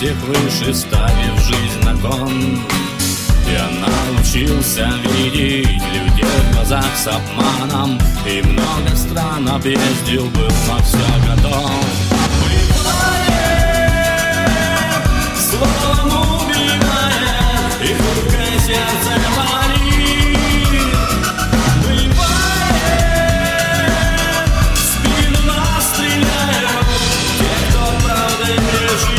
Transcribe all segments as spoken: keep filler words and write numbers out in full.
всех выше, ставив жизнь на кон. Я научился видеть людей в глазах с обманом, и много стран объездил, был на все готов. Бывает, словом убивает, и хрупкое сердце болит. Бывает, в спину нас стреляют те, кто правдой грешит.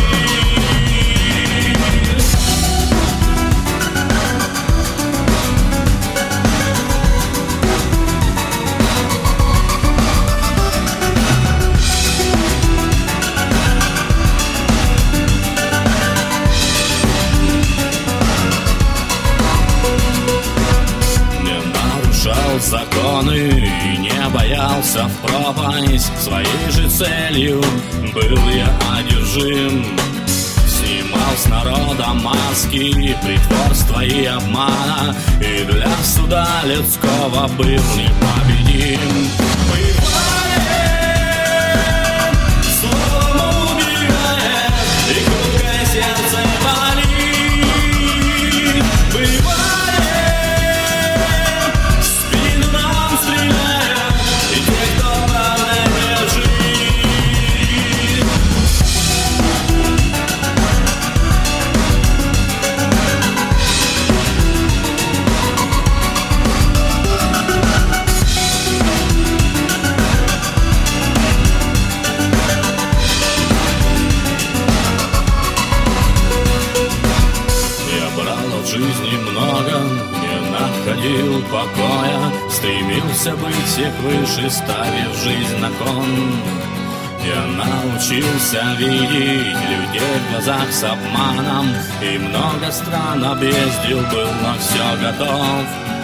Законы и не боялся в пропасть, своей же целью был я одержим. Снимал с народа маски, притворства и обмана, и для суда людского был непобедим. Бывает, словом убивает, и хрупкое сердце болит. Бывает, жизни много, не находил покоя, стремился быть всех выше, ставив жизнь на кон. Я научился видеть людей в глазах с обманом, и много стран объездил, был на все готов.